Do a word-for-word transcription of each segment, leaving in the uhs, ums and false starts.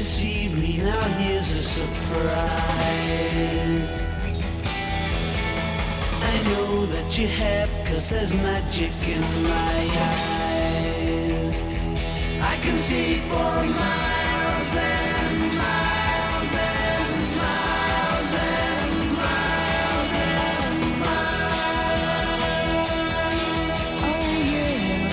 deceived me, now here's a surprise. I know that you have, 'cause there's magic in my eyes. I can see for miles and miles and miles and miles and miles. Oh yeah.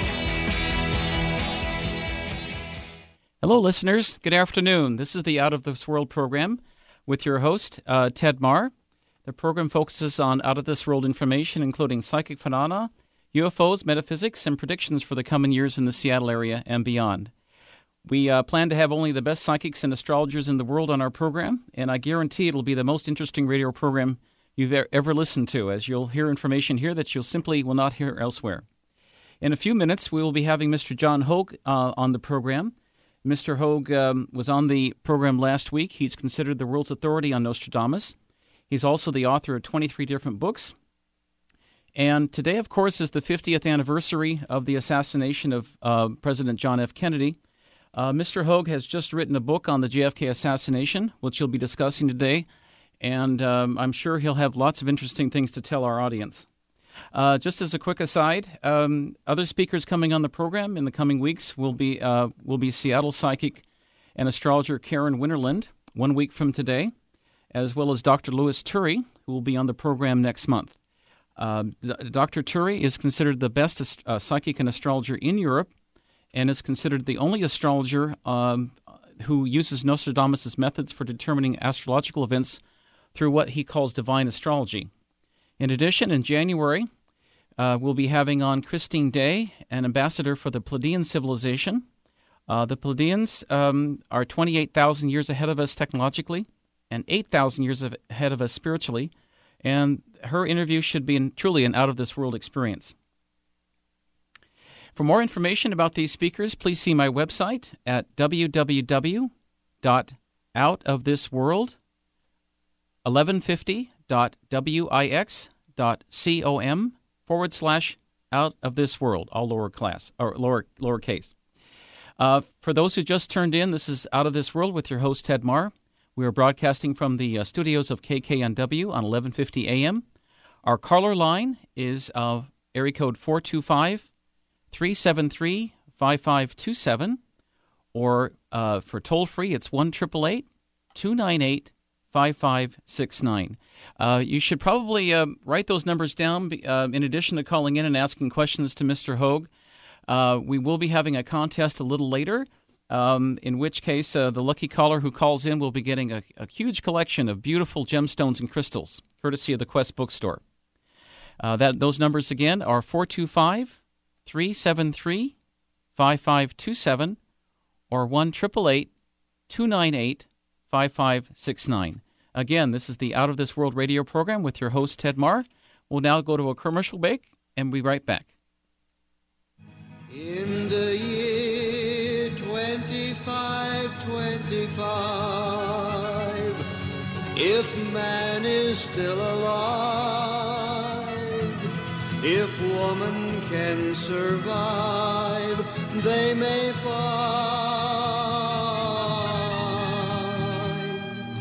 Hello, listeners. Good afternoon. This is the Out of This World program with your host, uh, Ted Marr. The program focuses on out-of-this-world information, including psychic phenomena, U F Os, metaphysics, and predictions for the coming years in the Seattle area and beyond. We uh, plan to have only the best psychics and astrologers in the world on our program, and I guarantee it'll be the most interesting radio program you've e- ever listened to, as you'll hear information here that you'll simply will not hear elsewhere. In a few minutes, we will be having Mister John Hogue uh, on the program. Mister Hogue um, was on the program last week. He's considered the world's authority on Nostradamus. He's also the author of twenty-three different books. And today, of course, is the fiftieth anniversary of the assassination of uh, President John F. Kennedy. Uh, Mister Hogue has just written a book on the J F K assassination, which he'll be discussing today. And um, I'm sure he'll have lots of interesting things to tell our audience. Uh, just as a quick aside, um, other speakers coming on the program in the coming weeks will be, uh, will be Seattle psychic and astrologer Karen Winterland, one week from today, as well as Doctor Louis Turry, who will be on the program next month. Uh, Doctor Turry is considered the best uh, psychic and astrologer in Europe and is considered the only astrologer um, who uses Nostradamus' methods for determining astrological events through what he calls divine astrology. In addition, in January, uh, we'll be having on Christine Day, an ambassador for the Pleiadian civilization. Uh, the Pleiadians um, are twenty-eight thousand years ahead of us technologically, and eight thousand years ahead of us spiritually, and her interview should be in, truly an out-of-this-world experience. For more information about these speakers, please see my website at w w w dot out of this world eleven fifty dot wix dot com forward slash out of this world, all lower class, or lower lowercase. Uh, for those who just turned in, this is Out of This World with your host, Ted Marr. We are broadcasting from the uh, studios of K K N W on eleven fifty A M. Our caller line is uh, area code four two five, three seven three, five five two seven, or uh, for toll-free, it's one eight eight eight, two nine eight, five five six nine. Uh, you should probably uh, write those numbers down uh, in addition to calling in and asking questions to Mister Hogue. Uh, we will be having a contest a little later. Um, in which case, uh, the lucky caller who calls in will be getting a, a huge collection of beautiful gemstones and crystals, courtesy of the Quest Bookstore. Uh, that those numbers again are four two five, three seven three, five five two seven or one eight eight eight, two nine eight, five five six nine. Again, this is the Out of This World radio program with your host, Ted Marr. We'll now go to a commercial break, and we'll be right back. In the year twenty-five twenty-five, if man is still alive, if woman can survive, they may find.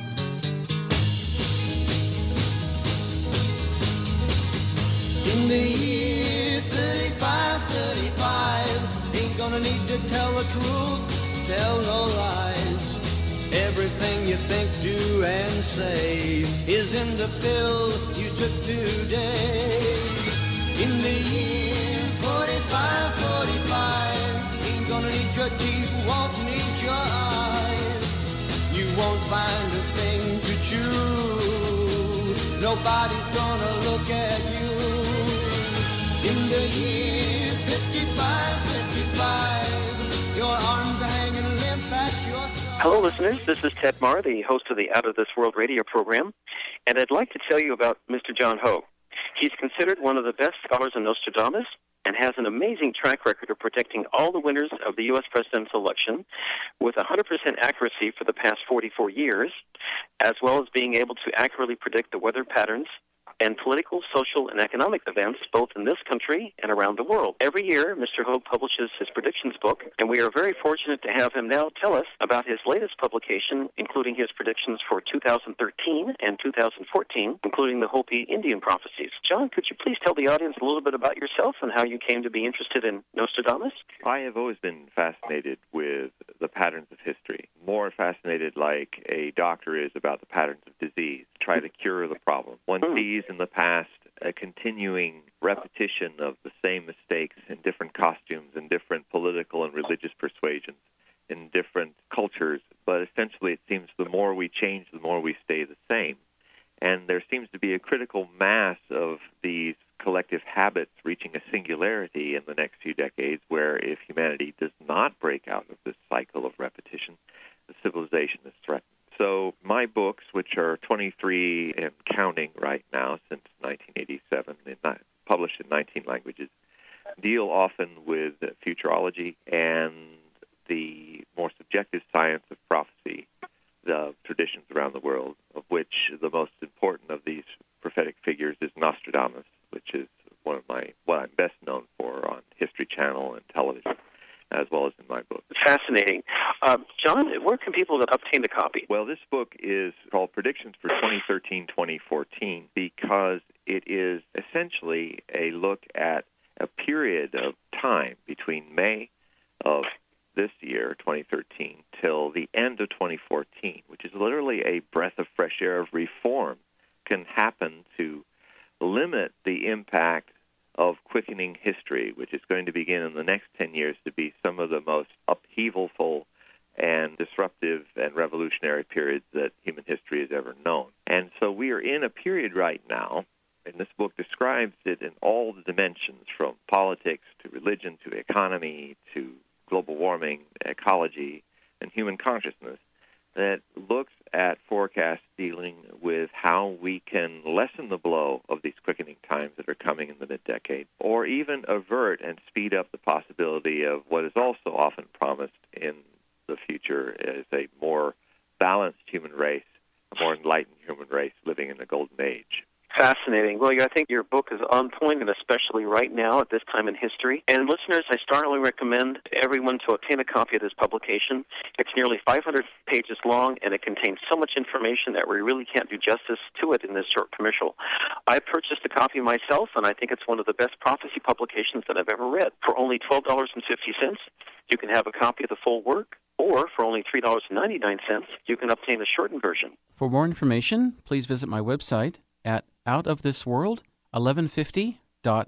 In the year thirty-five thirty-five, ain't gonna need to tell the truth, tell no lies. Everything you think, do, and say is in the pill you took today. In the year forty-five forty-five, ain't gonna need your teeth, won't need your eyes. You won't find a thing to chew, nobody's gonna look at you. In the year fifty-five fifty-five, your arms are hanging limp at your side. Hello, listeners. This is Ted Marr, the host of the Out of This World radio program, and I'd like to tell you about Mister John Hogue. He's considered one of the best scholars in Nostradamus and has an amazing track record of predicting all the winners of the U S presidential election with one hundred percent accuracy for the past forty-four years, as well as being able to accurately predict the weather patterns and political, social, and economic events both in this country and around the world. Every year, Mister Hogue publishes his predictions book, and we are very fortunate to have him now tell us about his latest publication, including his predictions for two thousand thirteen and two thousand fourteen, including the Hopi Indian prophecies. John, could you please tell the audience a little bit about yourself and how you came to be interested in Nostradamus? I have always been fascinated with the patterns of history, more fascinated like a doctor is about the patterns of disease, try to cure the problem. One Hmm. sees in the past a continuing repetition of the same mistakes in different costumes, in different political and religious persuasions, in different cultures, but essentially it seems the more we change, the more we stay the same. And there seems to be a critical mass of these collective habits reaching a singularity in the next few decades where if humanity does not break out of this cycle of repetition, the civilization is threatened. So my books, which are twenty-three and counting right now since nineteen eighty-seven, and published in nineteen languages, deal often with futurology and the more subjective science of prophecy, the traditions around the world, of which the most important of these prophetic figures is Nostradamus, which is one of my what I'm best known for on History Channel and television, as well as in my book. Fascinating. Uh, John, where can people obtain the copy? Well, this book is called Predictions for twenty thirteen to twenty fourteen because it is essentially a look at a period of time between May of this year, twenty thirteen, till the end of twenty fourteen, which is literally a breath of fresh air of reform can happen to limit the impact of quickening history, which is going to begin in the next ten years to be some of the most upheavalful and disruptive and revolutionary periods that human history has ever known. And so we are in a period right now, and this book describes it in all the dimensions, from politics to religion to economy to global warming, ecology, and human consciousness, that looks at forecasts dealing with how we can lessen the blow of these quickening times that are coming in the mid-decade, or even avert and speed up the possibility of what is also often promised in the future as a more balanced human race, a more enlightened human race living in the golden age. Fascinating. Well, I think your book is on point, and especially right now at this time in history. And listeners, I strongly recommend everyone to obtain a copy of this publication. It's nearly five hundred pages long, and it contains so much information that we really can't do justice to it in this short commercial. I purchased a copy myself, and I think it's one of the best prophecy publications that I've ever read. For only twelve dollars and fifty cents, you can have a copy of the full work, or for only three dollars and ninety-nine cents, you can obtain a shortened version. For more information, please visit my website at outofthisworld eleven fifty dot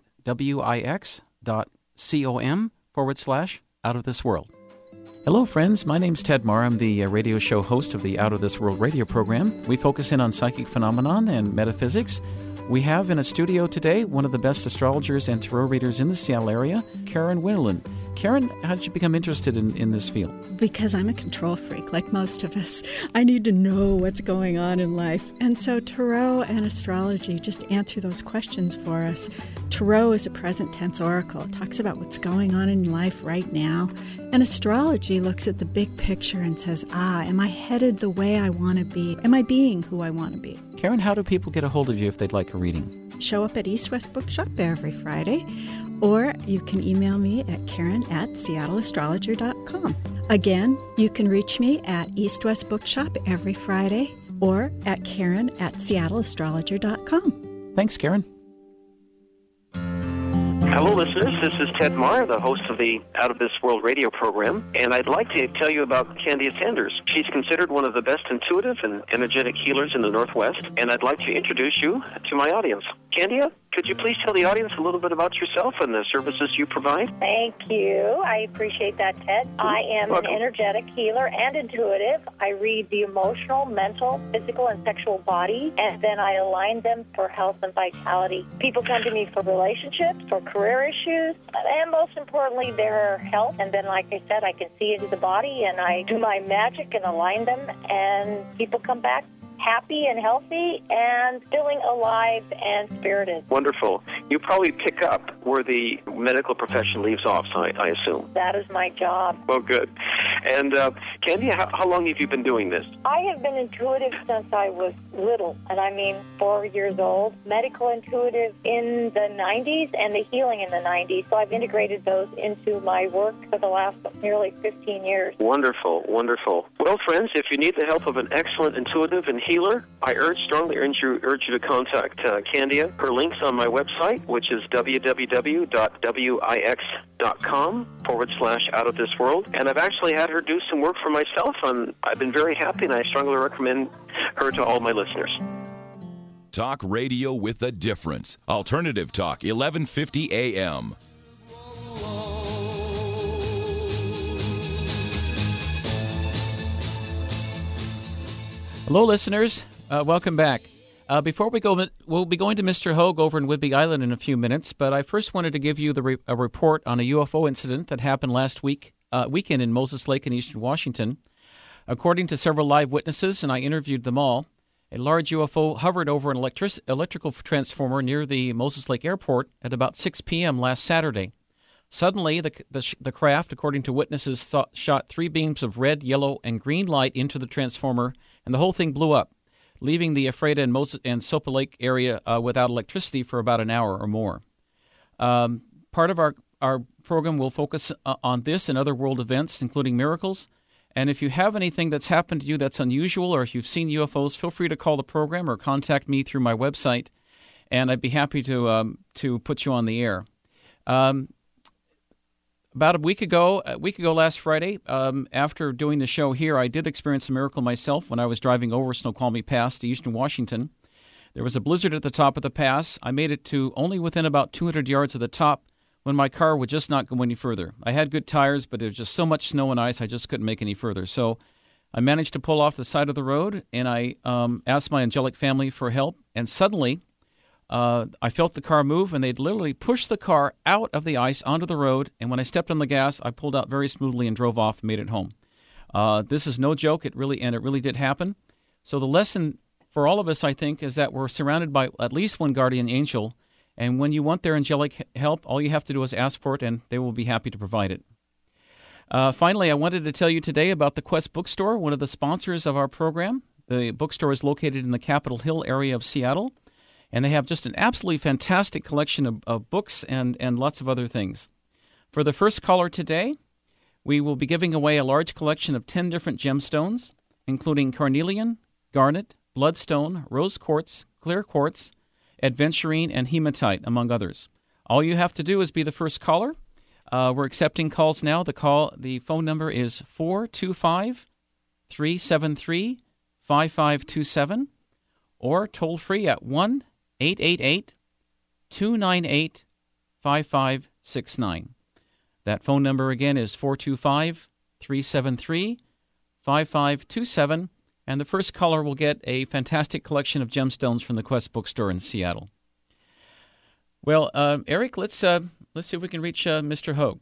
wix dot com forward slash out of this world. Hello, friends. My name's Ted Marr. I'm the uh, radio show host of the Out of This World radio program. We focus in on psychic phenomenon and metaphysics. We have in a studio today one of the best astrologers and tarot readers in the Seattle area, Karen Winterland. Karen, how did you become interested in, in this field? Because I'm a control freak, like most of us. I need to know what's going on in life. And so tarot and astrology just answer those questions for us. Tarot is a present tense oracle. It talks about what's going on in life right now. And astrology looks at the big picture and says, ah, am I headed the way I want to be? Am I being who I want to be? Karen, how do people get a hold of you if they'd like a reading? Show up at East West Bookshop every Friday, or you can email me at Karen at Seattle Astrologer dot com. Again, you can reach me at East West Bookshop every Friday, or at Karen at Seattle Astrologer dot com. Thanks, Karen. Hello, listeners. This is Ted Marr, the host of the Out of This World radio program, and I'd like to tell you about Candia Sanders. She's considered one of the best intuitive and energetic healers in the Northwest, and I'd like to introduce you to my audience. Candia, could you please tell the audience a little bit about yourself and the services you provide? Thank you. I appreciate that, Ted. I am Welcome. an energetic healer and intuitive. I read the emotional, mental, physical, and sexual body, and then I align them for health and vitality. People come to me for relationships, for career issues, and most importantly, their health. And then, like I said, I can see into the body, and I do my magic and align them, and people come back happy and healthy and feeling alive and spirited. Wonderful. You probably pick up where the medical profession leaves off, so I, I assume. That is my job. Well, good. And uh, Candy, how, how long have you been doing this? I have been intuitive since I was little, and I mean four years old. Medical intuitive in the nineties and the healing in the nineties. So I've integrated those into my work for the last nearly fifteen years. Wonderful, wonderful. Well, friends, if you need the help of an excellent intuitive and healer, I urge, strongly urge you, urge you to contact uh, Candia. Her link's on my website, which is www.wix.com forward slash out of this world. And I've actually had her do some work for myself, and I've been very happy, and I strongly recommend her to all my listeners. Talk radio with a difference. Alternative Talk, eleven fifty A M. Hello, listeners. Uh, welcome back. Uh, before we go, we'll be going to Mister Hogue over in Whidbey Island in a few minutes, but I first wanted to give you the re- a report on a U F O incident that happened last week, uh, weekend in Moses Lake in eastern Washington. According to several live witnesses, and I interviewed them all, a large U F O hovered over an electric- electrical transformer near the Moses Lake Airport at about six p.m. last Saturday. Suddenly, the, the, the craft, according to witnesses, thought, shot three beams of red, yellow, and green light into the transformer, and the whole thing blew up, leaving the Ephrata and, Moses, and Sopa Lake area uh, without electricity for about an hour or more. Um, part of our, our program will focus uh, on this and other world events, including miracles. And if you have anything that's happened to you that's unusual, or if you've seen U F Os, feel free to call the program or contact me through my website, and I'd be happy to um, to put you on the air. Um, About a week ago, a week ago last Friday, um, after doing the show here, I did experience a miracle myself when I was driving over Snoqualmie Pass to eastern Washington. There was a blizzard at the top of the pass. I made it to only within about two hundred yards of the top when my car would just not go any further. I had good tires, but there was just so much snow and ice, I just couldn't make any further. So I managed to pull off the side of the road, and I um, asked my angelic family for help, and suddenly Uh, I felt the car move, and they'd literally pushed the car out of the ice onto the road, and when I stepped on the gas, I pulled out very smoothly and drove off and made it home. Uh, this is no joke, it really, and it really did happen. So the lesson for all of us, I think, is that we're surrounded by at least one guardian angel, and when you want their angelic help, all you have to do is ask for it, and they will be happy to provide it. Uh, finally, I wanted to tell you today about the Quest Bookstore, one of the sponsors of our program. The bookstore is located in the Capitol Hill area of Seattle, and they have just an absolutely fantastic collection of, of books and, and lots of other things. For the first caller today, we will be giving away a large collection of ten different gemstones, including carnelian, garnet, bloodstone, rose quartz, clear quartz, adventurine, and hematite, among others. All you have to do is be the first caller. Uh, we're accepting calls now. The call, the phone number is four two five, three seven three, five five two seven, or toll free at one eight eight eight, two nine eight, five five six nine. That phone number again is four two five, three seven three, five five two seven, and the first caller will get a fantastic collection of gemstones from the Quest Bookstore in Seattle. Well, uh, Eric, let's uh, let's see if we can reach uh, Mister Hogue.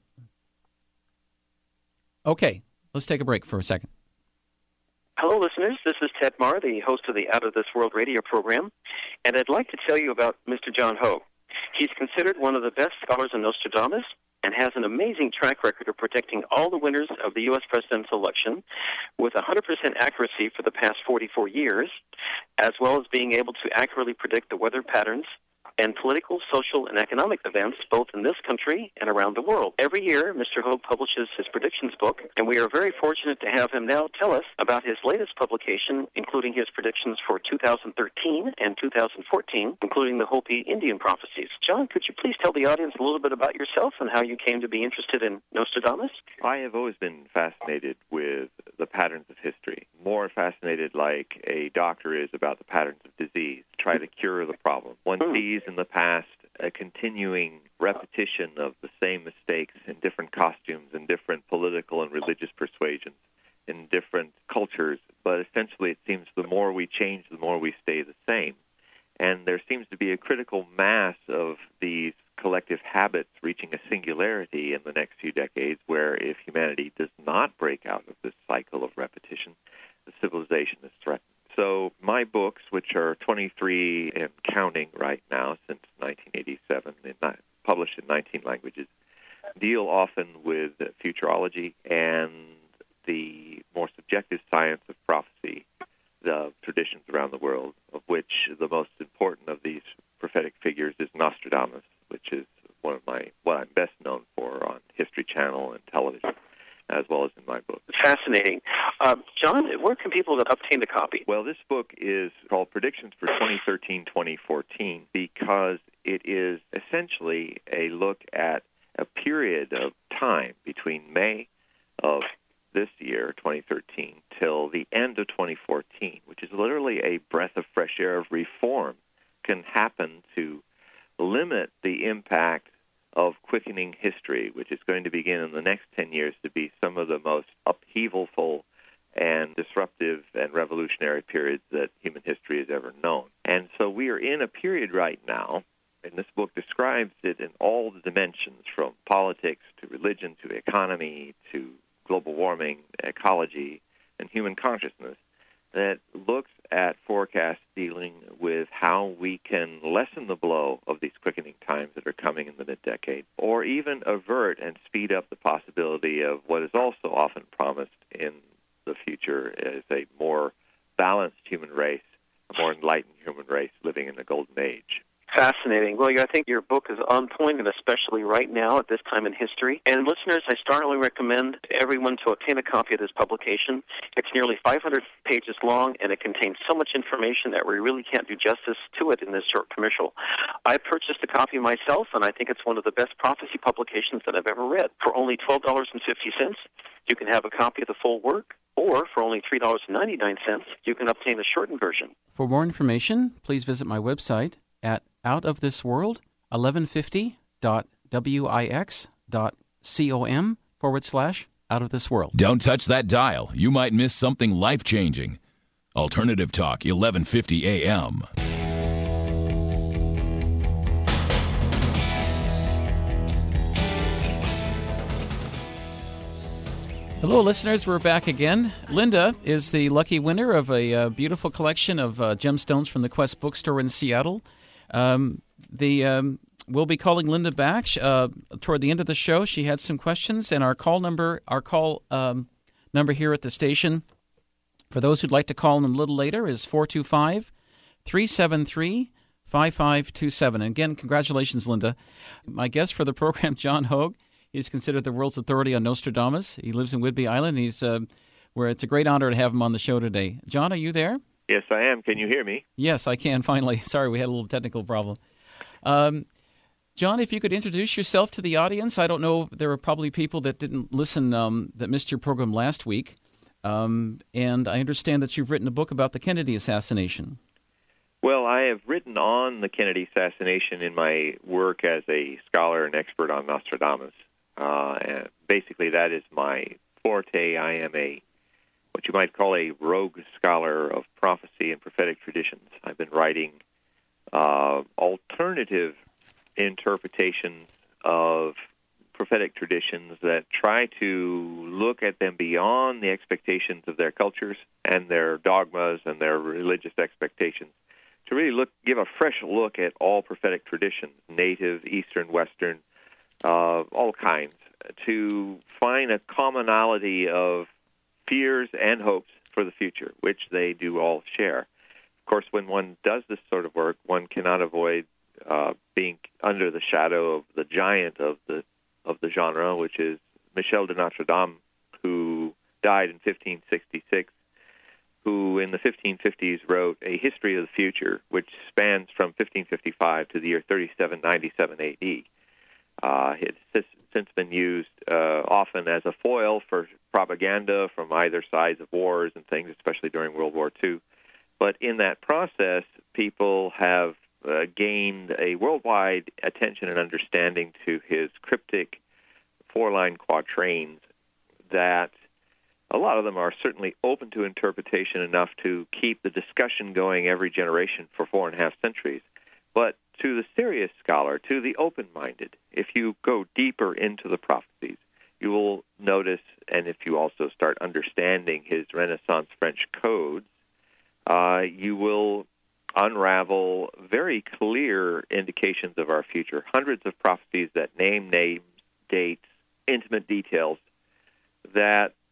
Okay, let's take a break for a second. Hello, listeners. This is Ted Marr, the host of the Out of This World radio program, and I'd like to tell you about Mister John Hogue. He's considered one of the best scholars in Nostradamus and has an amazing track record of predicting all the winners of the U S presidential election with one hundred percent accuracy for the past forty-four years, as well as being able to accurately predict the weather patterns and political, social, and economic events both in this country and around the world. Every year, Mister Hogue publishes his predictions book, and we are very fortunate to have him now tell us about his latest publication, including his predictions for two thousand thirteen and two thousand fourteen, including the Hopi Indian prophecies. John, could you please tell the audience a little bit about yourself and how you came to be interested in Nostradamus? I have always been fascinated with the patterns of history, more fascinated like a doctor is about the patterns of disease, try to cure the problem. One hmm. sees in the past a continuing repetition of the same mistakes in different costumes and different political and religious persuasions in different cultures, but essentially it seems the more we change, the more we stay the same. And there seems to be a critical mass of these collective habits reaching a singularity in the next few decades where if humanity does not break out of this cycle of repetition, the civilization is threatened. So my books, which are twenty-three and counting right now since nineteen eighty-seven, published in nineteen languages, deal often with futurology and the more subjective science of prophecy, the traditions around the world, of which the most important of these prophetic figures is Nostradamus, which is one of my what I'm best known for on History Channel and television, as well as in my book. Fascinating. Uh, John, where can people obtain a copy? Well, this book is called Predictions for twenty thirteen to twenty fourteen because it is essentially a look at a period of time between May of this year, twenty thirteen, till the end of twenty fourteen, which is literally a breath of fresh air of reform can happen to limit the impact of quickening history, which is going to begin in the next ten years to be some of the most upheavalful and disruptive and revolutionary periods that human history has ever known. And so we are in a period right now, and this book describes it in all the dimensions, from politics to religion to economy to global warming, ecology, and human consciousness, that looks at forecasts dealing with how we can lessen the blow of these quickening times that are coming in the mid-decade, or even avert and speed up the possibility of what is also often promised in the future as a more balanced human race, a more enlightened human race living in the golden age. Fascinating. Well, I think your book is on point, and especially right now at this time in history. And listeners, I strongly recommend everyone to obtain a copy of this publication. It's nearly five hundred pages long, and it contains so much information that we really can't do justice to it in this short commercial. I purchased a copy myself, and I think it's one of the best prophecy publications that I've ever read. For only twelve dollars and fifty cents, you can have a copy of the full work, or for only three dollars and ninety-nine cents, you can obtain a shortened version. For more information, please visit my website at out of this world eleven fifty dot wix dot com forward slash out of this world. Don't touch that dial. You might miss something life-changing. Alternative Talk, eleven fifty A M. Hello, listeners. We're back again. Linda is the lucky winner of a uh, beautiful collection of uh, gemstones from the Quest Bookstore in Seattle. Um, the um, we'll be calling Linda back uh, toward the end of the show. She had some questions, and our call number, our call um, number here at the station, for those who'd like to call in a little later, is four two five, three seven three, five five two seven. And again, congratulations, Linda. My guest for the program, John Hogue. He's considered the world's authority on Nostradamus. He lives in Whidbey Island. He's uh, where it's a great honor to have him on the show today. John, are you there? Yes, I am. Can you hear me? Yes, I can, finally. Sorry, we had a little technical problem. Um, John, if you could introduce yourself to the audience. I don't know, there are probably people that didn't listen, um, that missed your program last week. Um, and I understand that you've written a book about the Kennedy assassination. Well, I have written on the Kennedy assassination in my work as a scholar and expert on Nostradamus. Uh, and basically, that is my forte. I am a what you might call a rogue scholar of prophecy and prophetic traditions. I've been writing uh, alternative interpretations of prophetic traditions that try to look at them beyond the expectations of their cultures and their dogmas and their religious expectations, to really look, give a fresh look at all prophetic traditions, native, Eastern, Western, uh, all kinds, to find a commonality of fears and hopes for the future, which they do all share. Of course, when one does this sort of work, one cannot avoid uh, being under the shadow of the giant of the of the genre, which is Michel de Notre Dame, who died in fifteen sixty-six, who in the fifteen fifties wrote A History of the Future, which spans from fifteen fifty-five to the year thirty-seven ninety-seven A D. Uh, it's since been used uh, often as a foil for propaganda from either sides of wars and things, especially during World War Two. But in that process, people have uh, gained a worldwide attention and understanding to his cryptic four-line quatrains that a lot of them are certainly open to interpretation enough to keep the discussion going every generation for four and a half centuries. But to the serious scholar, to the open-minded, if you go deeper into the prophecies, you will notice, and if you also start understanding his Renaissance French codes, uh, you will unravel very clear indications of our future. Hundreds of prophecies that name names, dates, intimate details that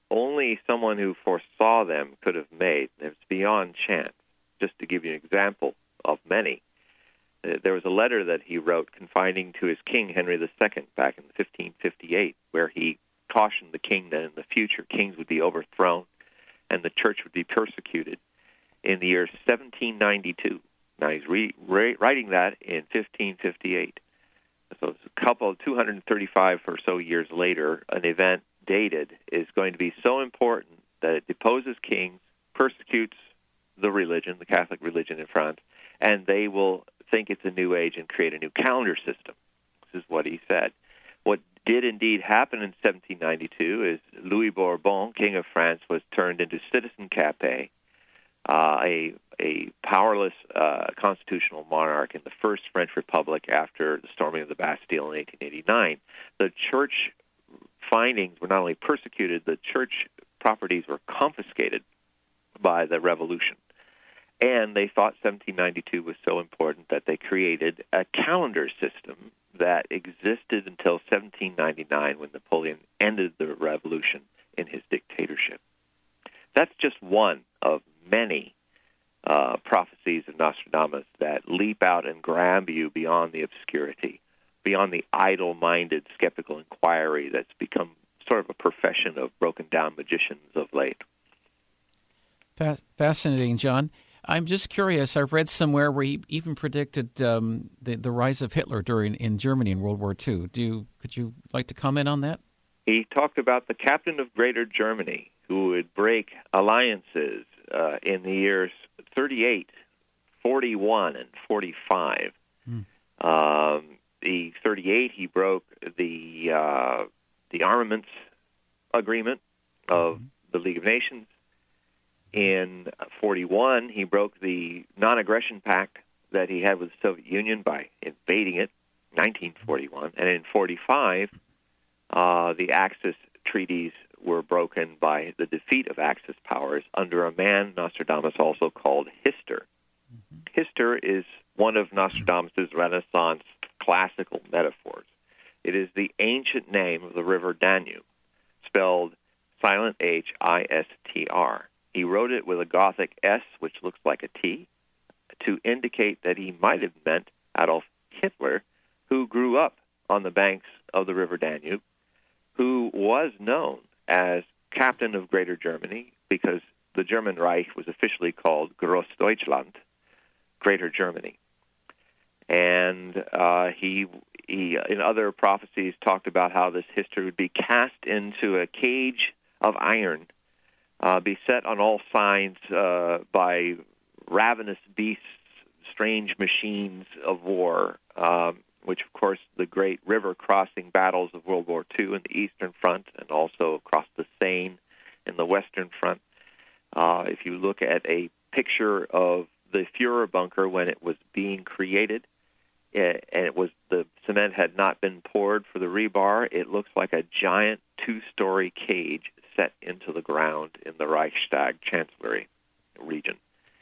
only someone who foresaw them could have made. It's beyond chance. Just to give you an example of many, there was a letter that he wrote confiding to his king, Henry the Second, back in fifteen fifty-eight, where he cautioned the king that in the future kings would be overthrown and the church would be persecuted in the year seventeen ninety-two. Now, he's re- re- writing that in fifteen fifty-eight. So it's a couple, two hundred thirty-five or so years later, an event dated is going to be so important that it deposes kings, persecutes the religion, the Catholic religion in France, and they will think it's a new age and create a new calendar system. This is what he said. What did indeed happen in seventeen ninety-two is Louis Bourbon, King of France, was turned into citizen capet, uh, a a powerless uh, constitutional monarch in the first French Republic after the storming of the Bastille in eighteen eighty-nine. The church findings were not only persecuted, the church properties were confiscated by the revolution. And they thought seventeen ninety-two was so important that they created a calendar system that existed until seventeen ninety-nine, when Napoleon ended the revolution in his dictatorship. That's just one of many uh, prophecies of Nostradamus that leap out and grab you beyond the obscurity, beyond the idle-minded skeptical inquiry that's become sort of a profession of broken-down magicians of late. Fascinating, John. I'm just curious. I've read somewhere where he even predicted um, the the rise of Hitler during in Germany in World War Two. Do you, could you like to comment on that? He talked about the captain of Greater Germany who would break alliances uh, in the years thirty-eight, forty-one, and forty-five. Hmm. Um, the thirty-eight, he broke the uh, the armaments agreement of mm-hmm. the League of Nations. In forty-one, he broke the non-aggression pact that he had with the Soviet Union by invading it, nineteen forty-one. And in forty-five, uh, the Axis treaties were broken by the defeat of Axis powers under a man Nostradamus also called Hister. Mm-hmm. Hister is one of Nostradamus' Renaissance classical metaphors. It is the ancient name of the river Danube, spelled silent H I S T R. He wrote it with a Gothic S, which looks like a T, to indicate that he might have meant Adolf Hitler, who grew up on the banks of the river Danube, who was known as captain of Greater Germany because the German Reich was officially called Großdeutschland, Greater Germany. And uh, he, he, in other prophecies, talked about how this history would be cast into a cage of iron, Uh, beset on all sides uh, by ravenous beasts, strange machines of war, um, which, of course, the great river-crossing battles of World War Two in the Eastern Front and also across the Seine in the Western Front. Uh, if you look at a picture of the Führer bunker when it was being created, it, and it was the cement had not been poured for the rebar, it looks like a giant two-story cage set into the ground in the Reichstag Chancellery region.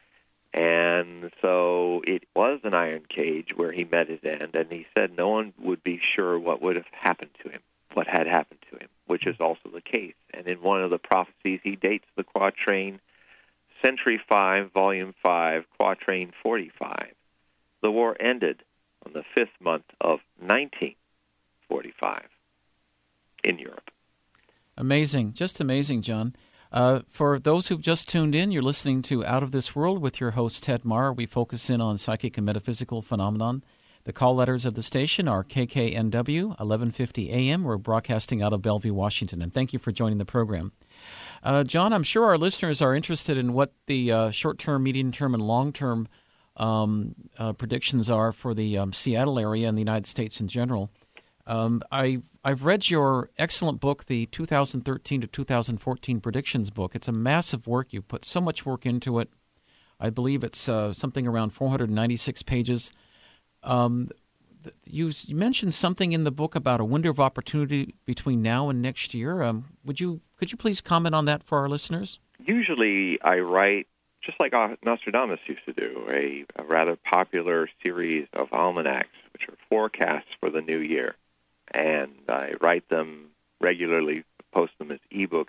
And so it was an iron cage where he met his end, and he said no one would be sure what would have happened to him, what had happened to him, which is also the case. And in one of the prophecies, he dates the quatrain, Century five, Volume five, Quatrain forty-five. The war ended on the fifth month of nineteen forty-five in Europe. Amazing. Just amazing, John. Uh, for those who've just tuned in, you're listening to Out of This World with your host, Ted Marr. We focus in on psychic and metaphysical phenomenon. The call letters of the station are K K N W, eleven fifty A M. We're broadcasting out of Bellevue, Washington, and thank you for joining the program. Uh, John, I'm sure our listeners are interested in what the uh, short-term, medium-term, and long-term um, uh, predictions are for the um, Seattle area and the United States in general. Um, I, I've read your excellent book, the two thousand thirteen to two thousand fourteen Predictions book. It's a massive work. You put so much work into it. I believe it's uh, something around four hundred ninety-six pages. Um, you, you mentioned something in the book about a window of opportunity between now and next year. Um, would you could you please comment on that for our listeners? Usually I write, just like Nostradamus used to do, a, a rather popular series of almanacs, which are forecasts for the new year. And I write them regularly, post them as ebooks,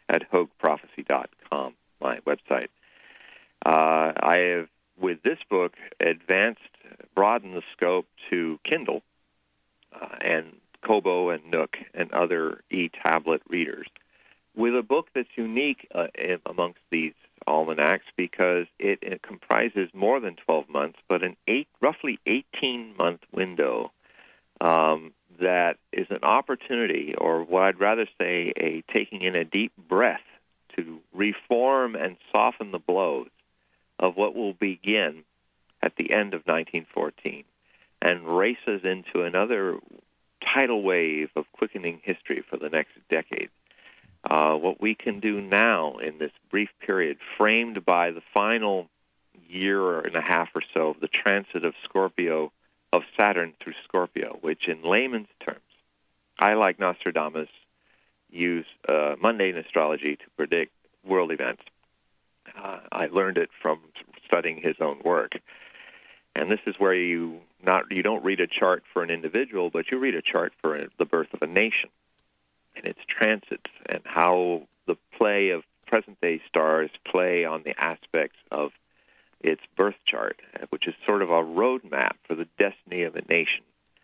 at hogue prophecy dot com, my website. Uh, I have, with this book, advanced, broadened the scope to Kindle uh, and Kobo and Nook and other e-tablet readers, with a book that's unique uh, in, amongst these almanacs because it, it comprises more than twelve months, but an eight, roughly eighteen-month window um, that is an opportunity, or what I'd rather say, a taking in a deep breath to reform and soften the blows of what will begin at the end of nineteen fourteen and races into another tidal wave of quickening history for the next decade. Uh, what we can do now in this brief period, framed by the final year and a half or so of the transit of Scorpio, of Saturn through Scorpio, which in layman's terms, I, like Nostradamus, use uh, mundane astrology to predict world events. Uh, I learned it from studying his own work. And this is where you not you don't read a chart for an individual, but you read a chart for the birth of a nation and its transits and how the play of present-day stars play on the aspects of its birth chart, which is sort of a roadmap for the destiny of a nation.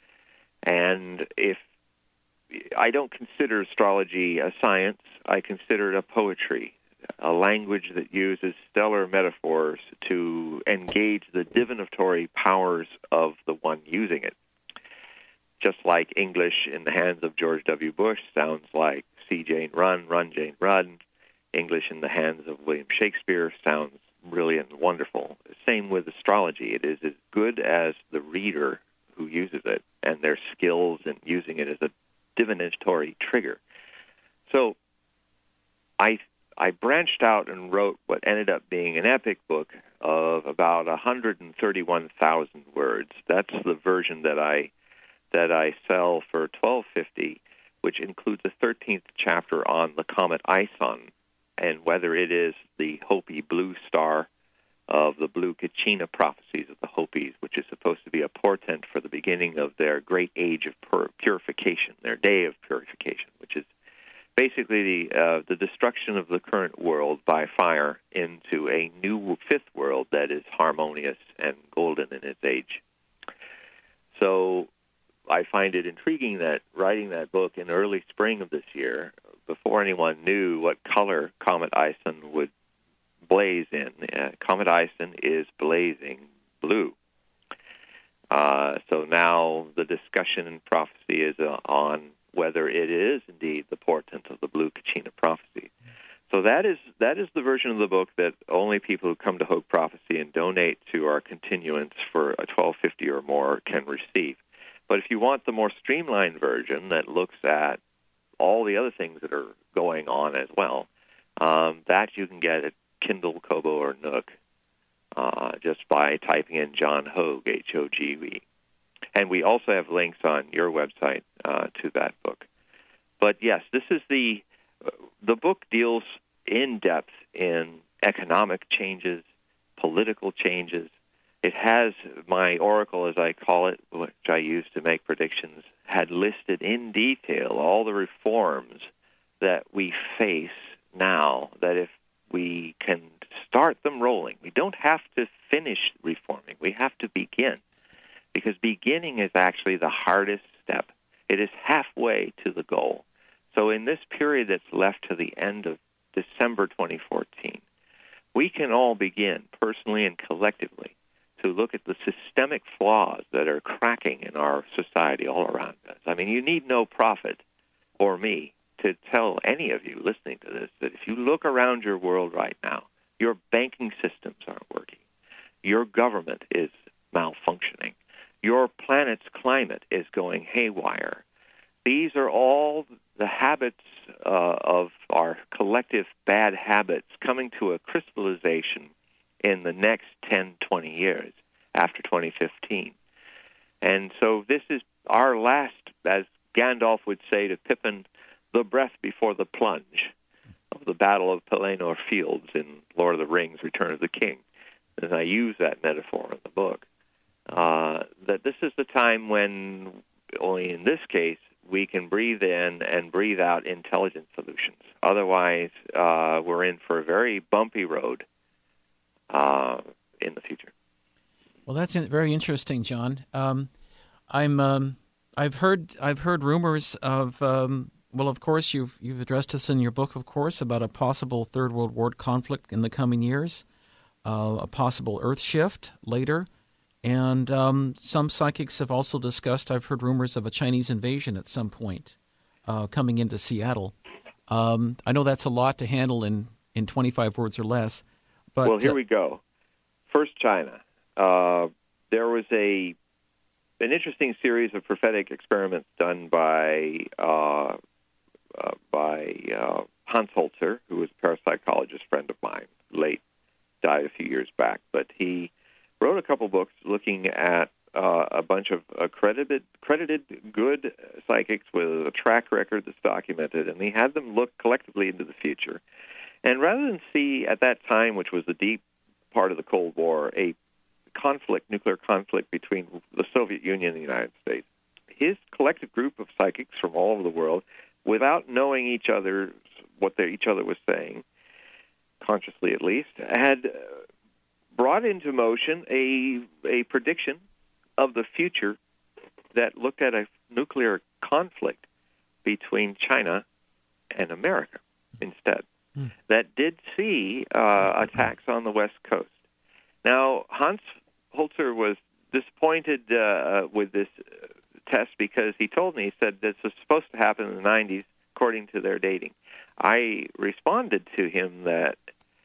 And if I don't consider astrology a science, I consider it a poetry, a language that uses stellar metaphors to engage the divinatory powers of the one using it. Just like English in the hands of George W. Bush sounds like See Jane Run, Run Jane Run. English in the hands of William Shakespeare sounds brilliant and wonderful. Same with astrology. It is as good as the reader who uses it and their skills in using it as a divinatory trigger. So I I branched out and wrote what ended up being an epic book of about one hundred thirty-one thousand words. That's the version that I that I sell for twelve fifty, which includes a thirteenth chapter on the comet Ison and whether it is the Hopi blue star of the Blue Kachina prophecies of the Hopis, which is supposed to be a portent for the beginning of their great age of pur- purification, their day of purification, which is basically the uh, the destruction of the current world by fire into a new fifth world that is harmonious and golden in its age. So I find it intriguing that writing that book in early spring of this year, before anyone knew what color Comet Ison would blaze in, uh, Comet Ison is blazing blue. Uh, so now the discussion in prophecy is uh, on whether it is indeed the portent of the Blue Kachina prophecy. So that is that is the version of the book that only people who come to Hogue Prophecy and donate to our continuance for a twelve fifty or more can receive. But if you want the more streamlined version that looks at all the other things that are going on as well, um, that you can get at Kindle, Kobo, or Nook uh, just by typing in John Hogue, H O G U E. And we also have links on your website uh, to that book. But yes, this is the uh, the book deals in depth in economic changes, political changes. It has my oracle, as I call it, which I use to make predictions, had listed in detail all the reforms that we face now, that if we can start them rolling, we don't have to finish reforming. We have to begin, because beginning is actually the hardest step. It is halfway to the goal. So in this period that's left to the end of December twenty fourteen, we can all begin, personally and collectively, to look at the systemic flaws that are cracking in our society all around us. I mean, you need no prophet or me to tell any of you listening to this that if you look around your world right now, your banking systems aren't working. Your government is malfunctioning. Your planet's climate is going haywire. These are all the habits uh, of our collective bad habits coming to a crystallization in the next ten, twenty years after twenty fifteen. And so this is our last, as Gandalf would say to Pippin, the breath before the plunge of the Battle of Pelennor Fields in Lord of the Rings, Return of the King. And I use that metaphor in the book. Uh, that this is the time when, only in this case, we can breathe in and breathe out intelligent solutions. Otherwise, uh, we're in for a very bumpy road uh, in the future. Well, that's very interesting, John. Um, I'm um, I've heard I've heard rumors of um, well, of course, you've you've addressed this in your book, of course, about a possible Third World War conflict in the coming years, uh, a possible Earth shift later. And um, some psychics have also discussed, I've heard rumors of a Chinese invasion at some point uh, coming into Seattle. Um, I know that's a lot to handle in, in twenty-five words or less. But, well, here uh, we go. First, China. Uh, there was a an interesting series of prophetic experiments done by uh, uh, by uh, Hans Holzer, who was a parapsychologist friend of mine, late, died a few years back. But he wrote a couple books looking at uh, a bunch of accredited, credited good psychics with a track record that's documented, and he had them look collectively into the future. And rather than see at that time, which was the deep part of the Cold War, a conflict, nuclear conflict between the Soviet Union and the United States, his collective group of psychics from all over the world, without knowing each other, what they, each other was saying, consciously at least, had brought into motion a a prediction of the future that looked at a nuclear conflict between China and America instead. Mm. That did see uh, attacks on the West Coast. Now, Hans Holzer was disappointed uh, with this test because he told me, he said, this was supposed to happen in the nineties according to their dating. I responded to him that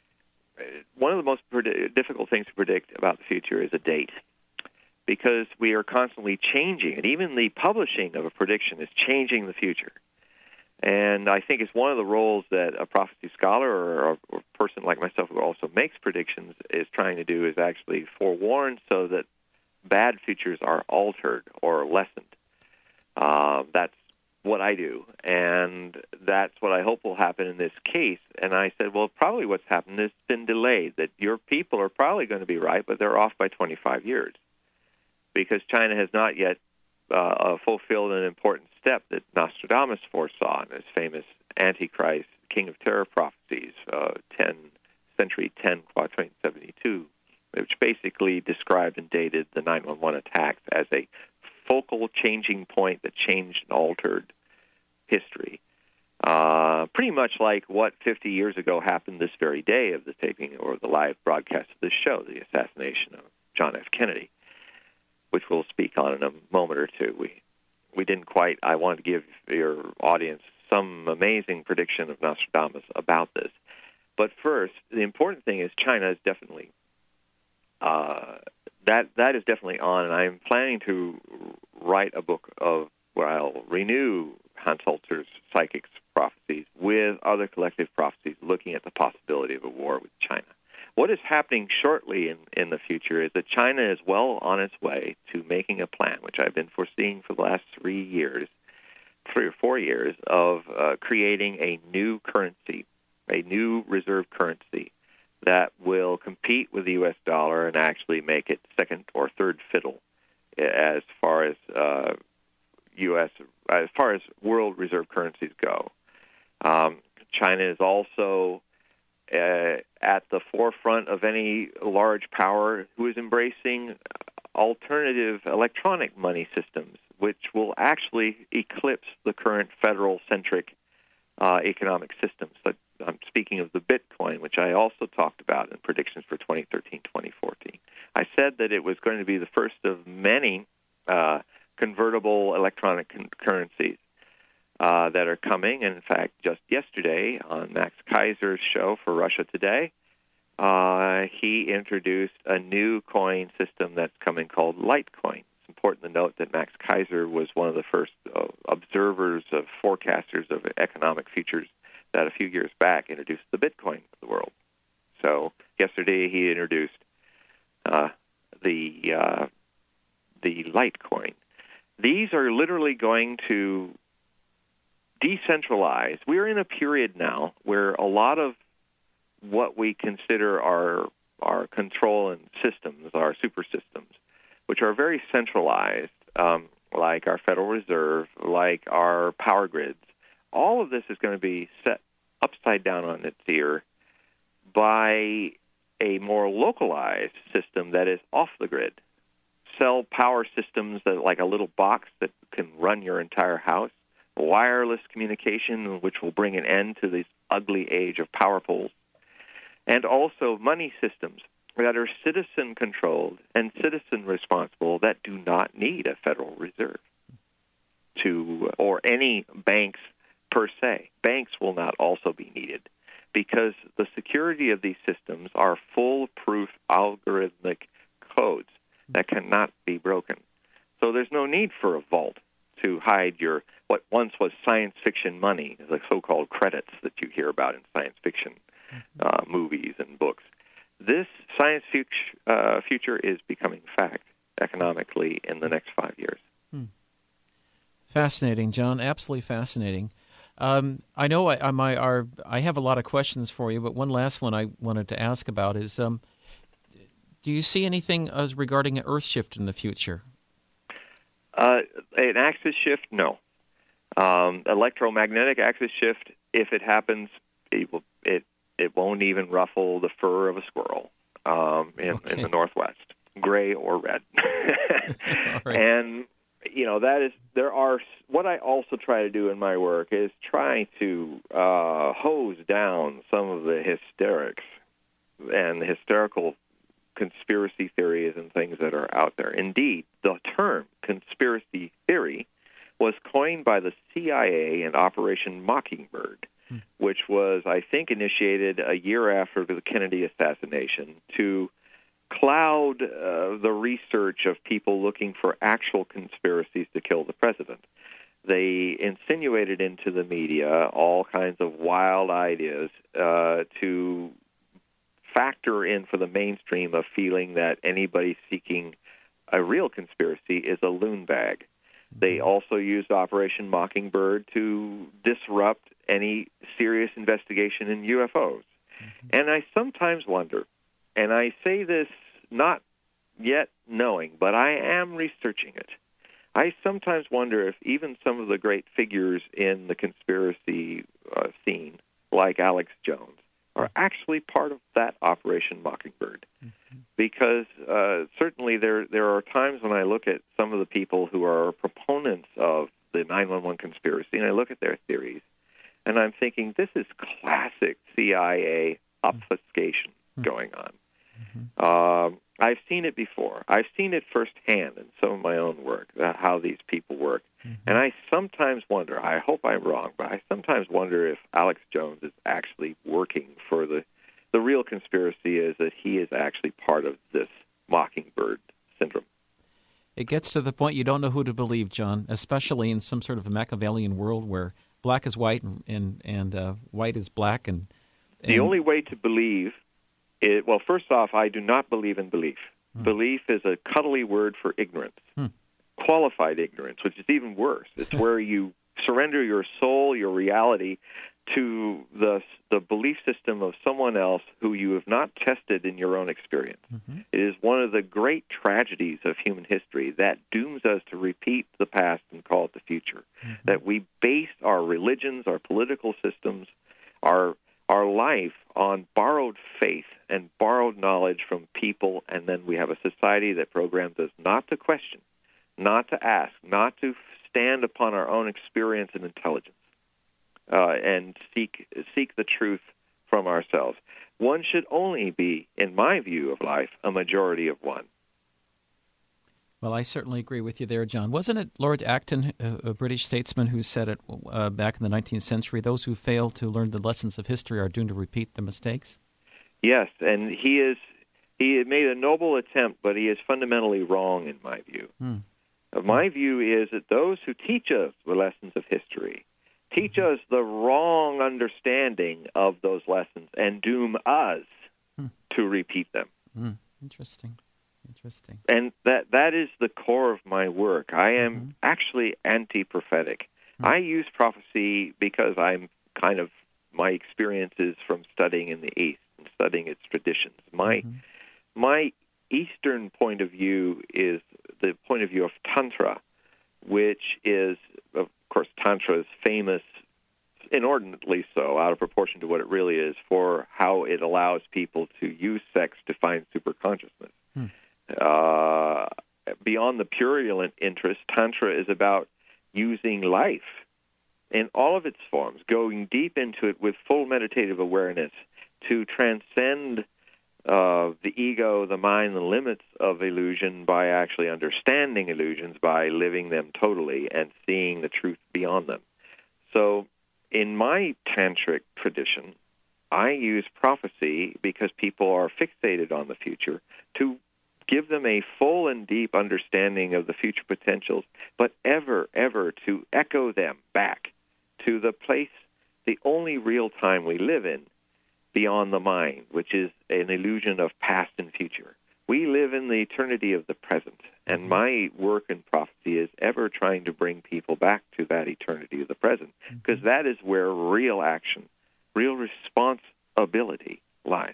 one of the most predi- difficult things to predict about the future is a date, because we are constantly changing, and even the publishing of a prediction is changing the future. And I think it's one of the roles that a prophecy scholar or a, or a person like myself who also makes predictions is trying to do, is actually forewarn so that bad futures are altered or lessened. Uh, that's what I do, and that's what I hope will happen in this case. And I said, well, probably what's happened is it's been delayed, that your people are probably going to be right, but they're off by twenty-five years, because China has not yet uh, fulfilled an important step that Nostradamus foresaw in his famous Antichrist, King of Terror prophecies, uh, ten, century ten, quatrain seventy-two, which basically described and dated the nine one one attacks as a focal changing point that changed and altered history. Uh, pretty much like what fifty years ago happened this very day of the taping or the live broadcast of this show, the assassination of John F. Kennedy, which we'll speak on in a moment or two. We we didn't quite, I wanted to give your audience some amazing prediction of Nostradamus about this. But first, the important thing is China is definitely, uh, that that is definitely on, and I'm planning to write a book of where I'll renew Hans Holzer's psychics prophecies with other collective prophecies looking at the possibility of a war with China. What is happening shortly in, in the future is that China is well on its way to making a plan, which I've been foreseeing for the last three years, three or four years, of uh, creating a new currency, a new reserve currency that will compete with the U S dollar and actually make it second or third fiddle as far as uh, U S as far as world reserve currencies go. Um, China is also uh, at the forefront of any large power who is embracing alternative electronic money systems, which will actually eclipse the current federal-centric uh, economic systems. So I'm speaking of the Bitcoin, which I also talked about in predictions for twenty thirteen, twenty fourteen. I said that it was going to be the first of many uh, convertible electronic con- currencies uh, that are coming. And in fact, just yesterday on Max Kaiser's show for Russia Today, uh, he introduced a new coin system that's coming called Litecoin. It's important to note that Max Kaiser was one of the first uh, observers of forecasters of economic futures that a few years back introduced the Bitcoin to the world. So yesterday he introduced uh, the uh, the Litecoin. These are literally going to decentralize. We're in a period now where a lot of what we consider our our control and systems, our super systems, which are very centralized, um, like our Federal Reserve, like our power grids, all of this is going to be set upside down on its ear by a more localized system that is off the grid. Cell power systems that like a little box that can run your entire house, wireless communication, which will bring an end to this ugly age of power poles, and also money systems that are citizen-controlled and citizen-responsible that do not need a Federal Reserve to, or any banks per se. Banks will not also be needed because the security of these systems are foolproof algorithmic codes that cannot be broken. So there's no need for a vault to hide your what once was science fiction money, the so-called credits that you hear about in science fiction uh, movies and books. This science future, uh, future is becoming fact economically in the next five years. Hmm. Fascinating, John. Absolutely fascinating. Um, I know I, I, my, our, I have a lot of questions for you, but one last one I wanted to ask about is, um, do you see anything as regarding an Earth shift in the future? Uh, an axis shift, no. Um, electromagnetic axis shift, if it happens, it, will, it it won't even ruffle the fur of a squirrel um, in, okay. in the Northwest, gray or red. Right. And you know that is there are what I also try to do in my work is try to uh, hose down some of the hysterics and the hysterical conspiracy theories and things that are out there. Indeed, the term conspiracy theory was coined by the C I A in Operation Mockingbird, hmm. which was, I think, initiated a year after the Kennedy assassination to cloud uh, the research of people looking for actual conspiracies to kill the president. They insinuated into the media all kinds of wild ideas uh, to factor in for the mainstream of feeling that anybody seeking a real conspiracy is a loon bag. They also used Operation Mockingbird to disrupt any serious investigation in U F Os. Mm-hmm. And I sometimes wonder, and I say this not yet knowing, but I am researching it. I sometimes wonder if even some of the great figures in the conspiracy uh, scene, like Alex Jones, are actually part of that Operation Mockingbird. Mm-hmm. Because uh, certainly there there are times when I look at some of the people who are proponents of the nine one one conspiracy, and I look at their theories, and I'm thinking, this is classic C I A obfuscation mm-hmm. going on. Mm-hmm. Um, I've seen it before. I've seen it firsthand in some of my own work, uh, how these people work. Mm-hmm. And I sometimes wonder, I hope I'm wrong, but I sometimes wonder if Alex Jones is actually working for the, the real conspiracy is that he is actually part of this Mockingbird syndrome. It gets to the point you don't know who to believe, John, especially in some sort of a Machiavellian world where black is white and, and, and uh, white is black. And, and the only way to believe is, well, first off, I do not believe in belief. Hmm. Belief is a cuddly word for ignorance. Hmm. Qualified ignorance, which is even worse. It's where you surrender your soul, your reality, to the the belief system of someone else who you have not tested in your own experience. Mm-hmm. It is one of the great tragedies of human history that dooms us to repeat the past and call it the future. Mm-hmm. That we base our religions, our political systems, our our life on borrowed faith and borrowed knowledge from people, and then we have a society that programs us not to question, not to ask, not to stand upon our own experience and intelligence, uh, and seek seek the truth from ourselves. One should only be, in my view of life, a majority of one. Well, I certainly agree with you there, John. Wasn't it Lord Acton, a, a British statesman, who said it uh, back in the nineteenth century, those who fail to learn the lessons of history are doomed to repeat the mistakes? Yes, and he is he made a noble attempt, but he is fundamentally wrong in my view. Hmm. My view is that those who teach us the lessons of history teach mm-hmm. us the wrong understanding of those lessons and doom us hmm. to repeat them. Hmm. Interesting. Interesting. And that that is the core of my work. I am mm-hmm. actually anti-prophetic. Mm-hmm. I use prophecy because I'm kind of, my experiences from studying in the East and studying its traditions. My mm-hmm. my Eastern point of view is the point of view of Tantra, which is, of course, Tantra is famous, inordinately so, out of proportion to what it really is, for how it allows people to use sex to find superconsciousness. Hmm. Uh, beyond the purulent interest, Tantra is about using life in all of its forms, going deep into it with full meditative awareness to transcend uh, the ego, the mind, the limits of illusion by actually understanding illusions, by living them totally and seeing the truth beyond them. So in my tantric tradition, I use prophecy because people are fixated on the future to give them a full and deep understanding of the future potentials, but ever, ever to echo them back to the place, the only real time we live in, beyond the mind, which is an illusion of past and future. We live in the eternity of the present, and my work in prophecy is ever trying to bring people back to that eternity of the present, because that is where real action, real responsibility lies.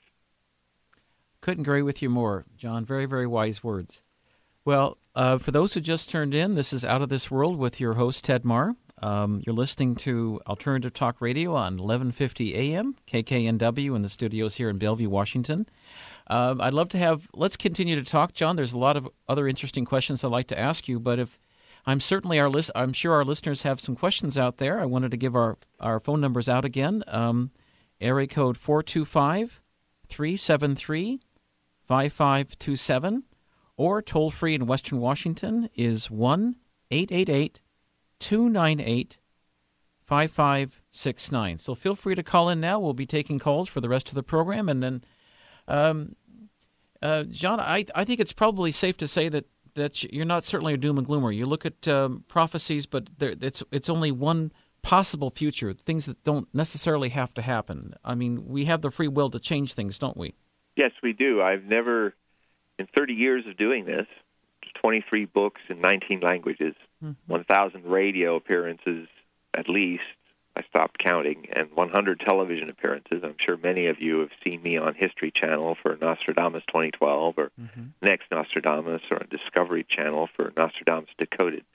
Couldn't agree with you more, John. Very, very wise words. Well, uh, for those who just turned in, this is Out of This World with your host, Ted Marr. Um, you're listening to Alternative Talk Radio on eleven fifty A M, K K N W, in the studios here in Bellevue, Washington. Um, I'd love to have, let's continue to talk, John. There's a lot of other interesting questions I'd like to ask you, but if I'm certainly our list, I'm sure our listeners have some questions out there. I wanted to give our, our phone numbers out again. Um, area code four two five, three seven three, five five two seven, or toll free in Western Washington is one eight eight eight, two nine eight, five five six nine. So feel free to call in now. We'll be taking calls for the rest of the program. And then, um, uh, John, I, I think it's probably safe to say that, that you're not certainly a doom and gloomer. You look at um, prophecies, but there, it's it's only one possible future, things that don't necessarily have to happen. I mean, we have the free will to change things, don't we? Yes, we do. I've never, in thirty years of doing this, twenty-three books in nineteen languages, mm-hmm. one thousand radio appearances at least, I stopped counting, and one hundred television appearances. I'm sure many of you have seen me on History Channel for Nostradamus twenty twelve, or mm-hmm. Next Nostradamus, or on Discovery Channel for Nostradamus Decoded.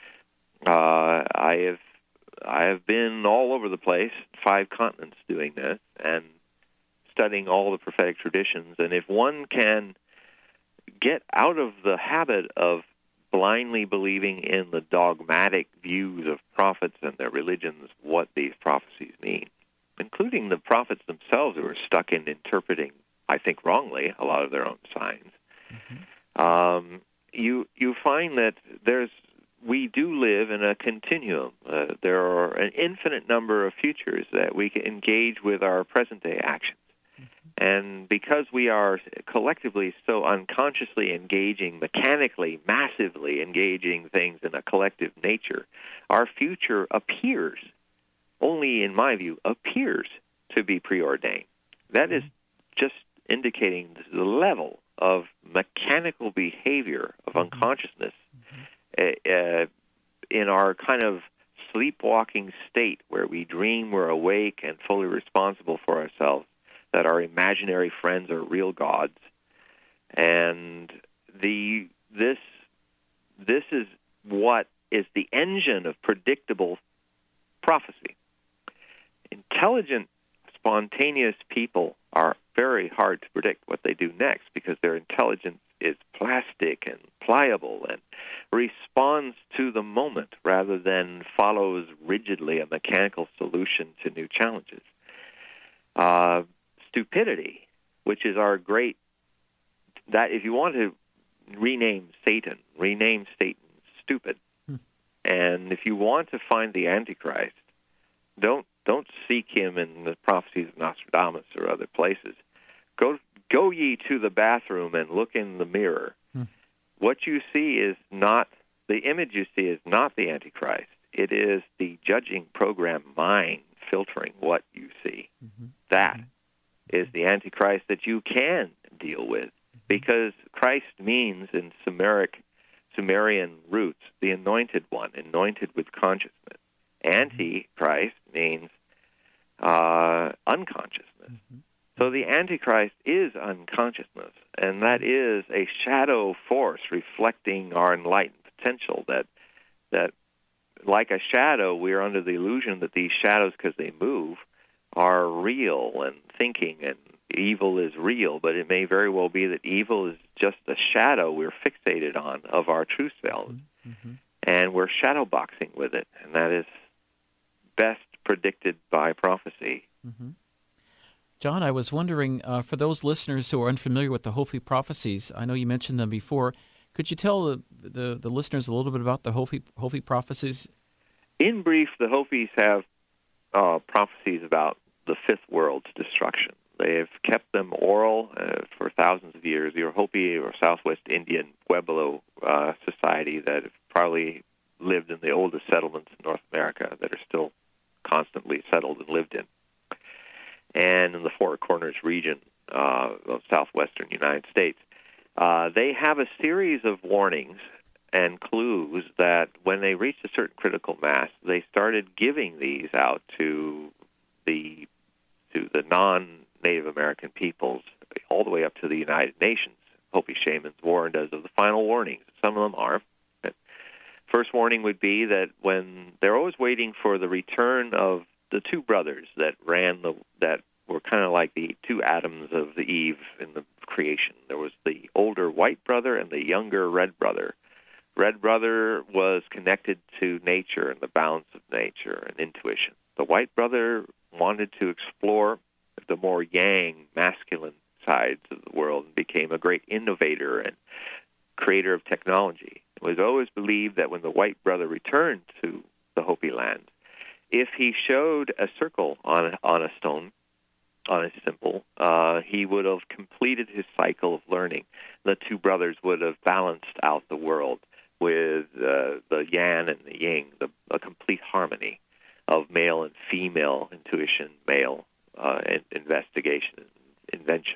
Uh, I have I have been all over the place, five continents doing this, and studying all the prophetic traditions. And if one can get out of the habit of blindly believing in the dogmatic views of prophets and their religions, what these prophecies mean, including the prophets themselves who are stuck in interpreting, I think wrongly, a lot of their own signs, mm-hmm. um, you you find that there's we do live in a continuum. Uh, there are an infinite number of futures that we can engage with our present-day actions. And because we are collectively so unconsciously engaging, mechanically, massively engaging things in a collective nature, our future appears, only in my view, appears to be preordained. That is just indicating the level of mechanical behavior of unconsciousness uh, uh, in our kind of sleepwalking state where we dream we're awake and fully responsible for ourselves, that our imaginary friends are real gods, and the this this is what is the engine of predictable prophecy. Intelligent, spontaneous people are very hard to predict what they do next because their intelligence is plastic and pliable and responds to the moment rather than follows rigidly a mechanical solution to new challenges. Uh, Stupidity, which is our great, that if you want to rename Satan, rename Satan stupid. Hmm. And if you want to find the Antichrist, don't don't seek him in the prophecies of Nostradamus or other places. Go go ye to the bathroom and look in the mirror. Hmm. What you see is not, the image you see is not the Antichrist. It is the judging program mind filtering what you see. Mm-hmm. That mm-hmm. is the Antichrist that you can deal with, because Christ means in Sumeric, Sumerian roots, the anointed one, anointed with consciousness. Antichrist means uh, unconsciousness. Mm-hmm. So the Antichrist is unconsciousness, and that is a shadow force reflecting our enlightened potential that that, like a shadow, we're under the illusion that these shadows, because they move, are real and thinking, and evil is real, but it may very well be that evil is just a shadow we're fixated on of our true selves, mm-hmm. and we're shadow boxing with it, and that is best predicted by prophecy. Mm-hmm. John, I was wondering, uh, for those listeners who are unfamiliar with the Hopi prophecies, I know you mentioned them before, could you tell the, the, the listeners a little bit about the Hopi, Hopi prophecies? In brief, the Hopis have uh, prophecies about the fifth world's destruction. They have kept them oral uh, for thousands of years. Your Hopi or Southwest Indian Pueblo uh, society that have probably lived in the oldest settlements in North America that are still constantly settled and lived in. And in the Four Corners region uh, of southwestern United States. Uh, they have a series of warnings and clues that when they reached a certain critical mass, they started giving these out to the to the non-Native American peoples, all the way up to the United Nations. Hopi shamans warned us of the final warnings. Some of them are. First warning would be that when they're always waiting for the return of the two brothers that ran the that were kind of like the two Adams of the Eve in the creation. There was the older white brother and the younger red brother. Red brother was connected to nature and the balance of nature and intuition. The white brother wanted to explore the more yang, masculine sides of the world and became a great innovator and creator of technology. It was always believed that when the white brother returned to the Hopi land, if he showed a circle on a, on a stone, on a symbol, uh, he would have completed his cycle of learning. The two brothers would have balanced out the world with uh, the yang and the yin, the, a complete harmony of male and female intuition, male uh, investigation and invention.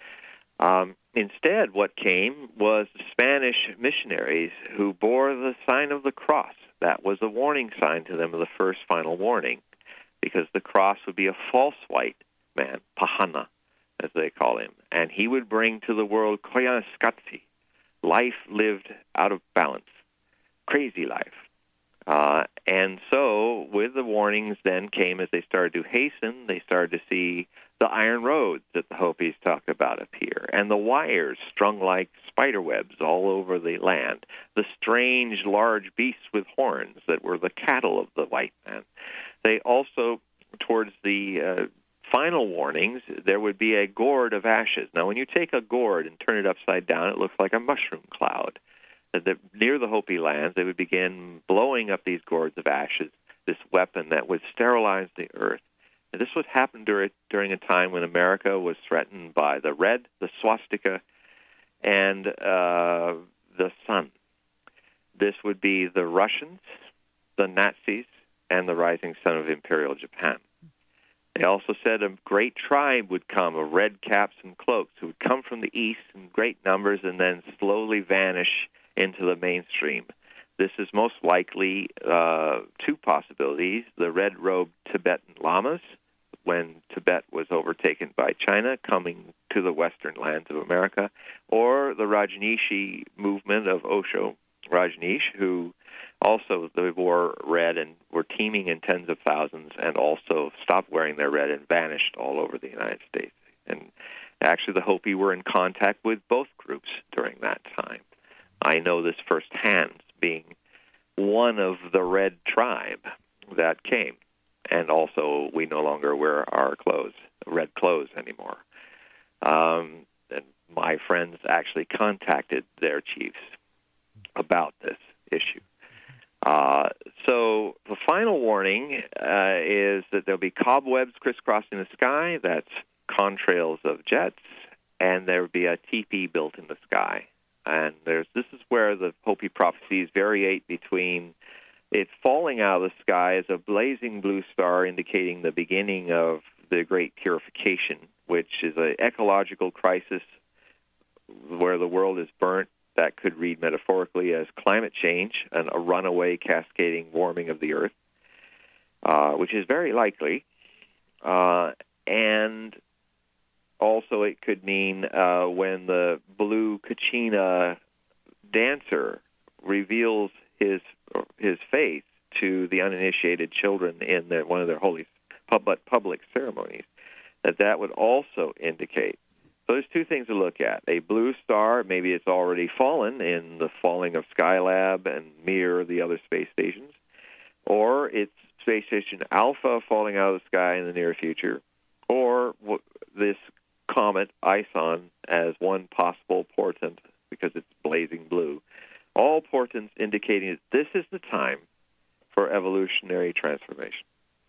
Um, instead, what came was the Spanish missionaries who bore the sign of the cross. That was a warning sign to them of the first final warning, because the cross would be a false white man, Pahana, as they call him, and he would bring to the world Koyaanisqatsi, life lived out of balance, crazy life. Uh, and so, with the warnings then came, as they started to hasten, they started to see the iron roads that the Hopis talked about appear, and the wires strung like spider webs all over the land, the strange large beasts with horns that were the cattle of the white man. They also, towards the uh, final warnings, there would be a gourd of ashes. Now, when you take a gourd and turn it upside down, it looks like a mushroom cloud. The, near the Hopi lands, they would begin blowing up these gourds of ashes, this weapon that would sterilize the earth. And this would happen during, during a time when America was threatened by the red, the swastika, and uh, the sun. This would be the Russians, the Nazis, and the rising sun of Imperial Japan. They also said a great tribe would come of red caps and cloaks who would come from the east in great numbers and then slowly vanish into the mainstream. This is most likely uh, two possibilities: the red-robed Tibetan lamas, when Tibet was overtaken by China, coming to the western lands of America, or the Rajneeshi movement of Osho Rajneesh, who also they wore red and were teeming in tens of thousands, and also stopped wearing their red and vanished all over the United States. And actually, the Hopi were in contact with both groups during that time. I know this firsthand, being one of the red tribe that came. And also, we no longer wear our clothes, red clothes anymore. Um, and my friends actually contacted their chiefs about this issue. Uh, so the final warning uh, is that there'll be cobwebs crisscrossing the sky. That's contrails of jets, and there will be a teepee built in the sky. And there's this is where the Hopi prophecies variate between it falling out of the sky as a blazing blue star indicating the beginning of the Great Purification, which is an ecological crisis where the world is burnt. That could read metaphorically as climate change and a runaway cascading warming of the earth, uh, which is very likely. Uh, and also it could mean uh, when the blue Kachina dancer reveals his his faith to the uninitiated children in their, one of their holy public, public ceremonies, that that would also indicate. So there's two things to look at. A blue star, maybe it's already fallen in the falling of Skylab and Mir, the other space stations, or it's Space Station Alpha falling out of the sky in the near future, or this comet Ison as one possible portent because it's blazing blue. All portents indicating that this is the time for evolutionary transformation.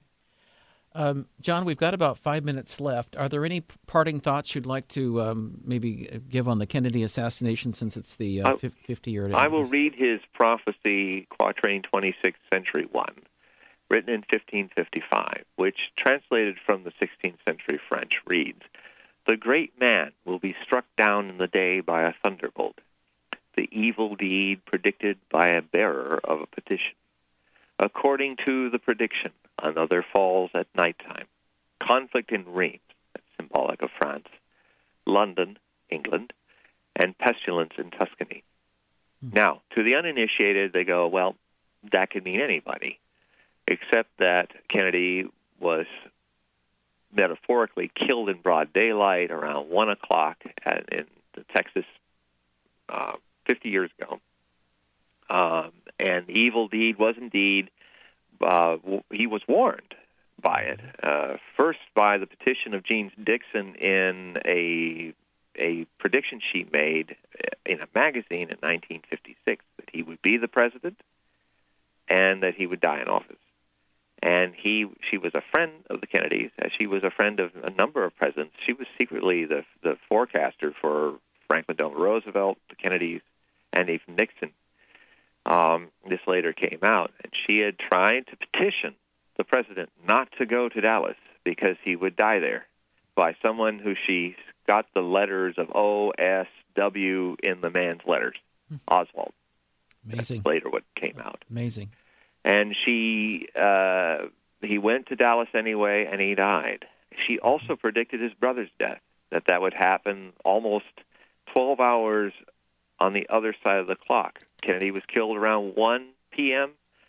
Um, John, we've got about five minutes left. Are there any parting thoughts you'd like to um, maybe give on the Kennedy assassination, since it's the uh, fifty-year anniversary? I will read his prophecy, Quatrain twenty-six, Century one, written in fifteen fifty-five, which, translated from the sixteenth century French, reads, "The great man will be struck down in the day by a thunderbolt, the evil deed predicted by a bearer of a petition. According to the prediction, another falls at nighttime. Conflict in Reims, that's symbolic of France, London, England, and pestilence in Tuscany." Hmm. Now, to the uninitiated, they go, well, that could mean anybody, except that Kennedy was metaphorically killed in broad daylight around one o'clock at, in Texas uh, fifty years ago. Um, and the evil deed was indeed, uh, w- he was warned by it. Uh, first by the petition of James Dixon in a a prediction she made in a magazine in nineteen fifty-six that he would be the president and that he would die in office. And he, she was a friend of the Kennedys, as she was a friend of a number of presidents. She was secretly the the forecaster for Franklin Delano Roosevelt, the Kennedys, and even Nixon. Um, this later came out, and she had tried to petition the president not to go to Dallas because he would die there, by someone who she got the letters of O, S, W in the man's letters, hmm. Oswald. Amazing. That's later what came out. Amazing. And she, uh, he went to Dallas anyway, and he died. She also predicted his brother's death, that that would happen almost twelve hours on the other side of the clock. Kennedy was killed around one p.m.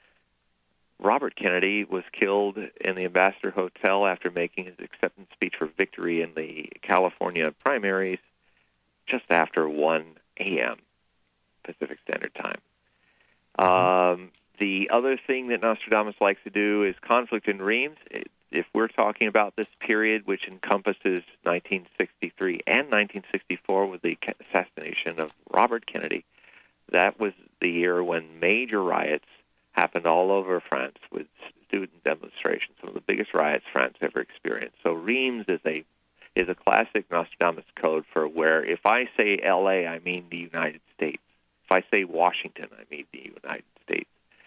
Robert Kennedy was killed in the Ambassador Hotel after making his acceptance speech for victory in the California primaries just after one a.m. Pacific Standard Time. Um, the other thing that Nostradamus likes to do is conflict in Reims. If we're talking about this period, which encompasses nineteen sixty-three and nineteen sixty-four with the assassination of Robert Kennedy, that was the year when major riots happened all over France with student demonstrations, some of the biggest riots France ever experienced. So Reims is a is a classic Nostradamus code for where if I say L A, I mean the United States. If I say Washington, I mean the United States.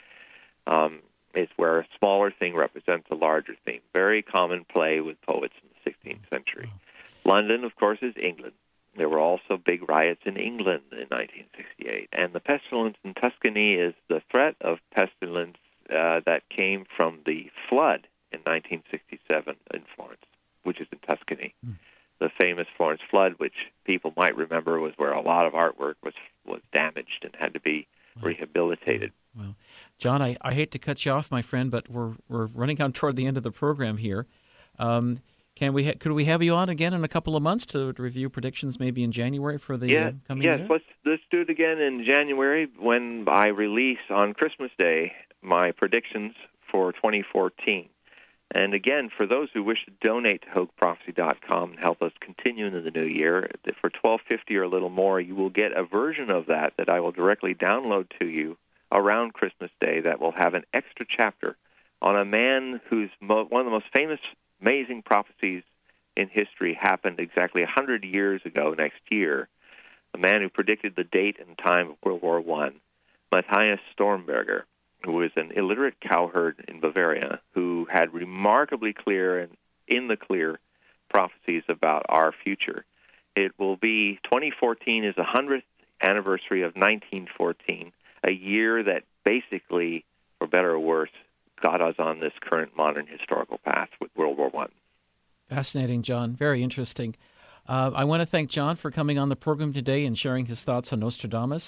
Um, it's where a smaller thing represents a larger theme. Very common play with poets in the sixteenth century. London, of course, is England. There were also big riots in England in nineteen sixty-eight. And the pestilence in Tuscany is the threat of pestilence uh, that came from the flood in nineteen sixty-seven in Florence, which is in Tuscany. Mm. The famous Florence flood, which people might remember, was where a lot of artwork was was damaged and had to be wow. rehabilitated. Well, John, I, I hate to cut you off, my friend, but we're we're running on toward the end of the program here. Um, Can we ha- could we have you on again in a couple of months to, to review predictions, maybe in January for the yeah, uh, coming yes, year? Yes, let's let's do it again in January when I release on Christmas Day my predictions for twenty fourteen. And again, for those who wish to donate to Hogue Prophecy dot com and help us continue into the new year, for twelve fifty or a little more, you will get a version of that that I will directly download to you around Christmas Day that will have an extra chapter on a man who's mo- one of the most famous amazing prophecies in history happened exactly one hundred years ago next year. A man who predicted the date and time of World War One, Matthias Stormberger, who was an illiterate cowherd in Bavaria, who had remarkably clear and in the clear prophecies about our future. It will be, twenty fourteen is the one hundredth anniversary of nineteen fourteen, a year that basically, for better or worse, got us on this current modern historical path with World War One. Fascinating, John. Very interesting. Uh, I want to thank John for coming on the program today and sharing his thoughts on Nostradamus.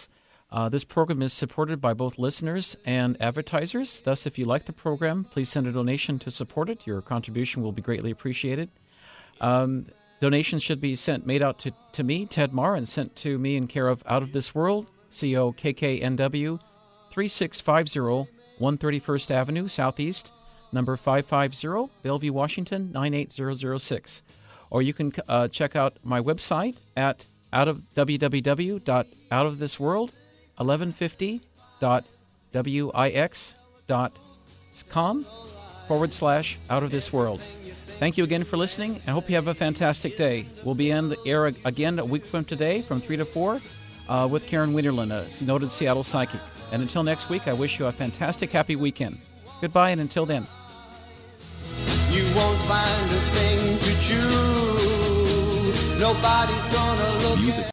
Uh, this program is supported by both listeners and advertisers. Thus, if you like the program, please send a donation to support it. Your contribution will be greatly appreciated. Um, donations should be sent, made out to, to me, Ted Marr, and sent to me in care of Out of This World, C O K K N W, thirty-six fifty, one hundred thirty-first Avenue, Southeast, number five five zero, Bellevue, Washington, nine eight zero zero six. Or you can uh, check out my website at out of w w w dot out of this world eleven fifty dot wix dot com forward slash out of this world. Thank you again for listening. I hope you have a fantastic day. We'll be on the air again a week from today from three to four uh, with Karen Winterlin, a noted Seattle psychic. And until next week, I wish you a fantastic, happy weekend. Goodbye, and until then. You won't find a thing to chew. Nobody's gonna look at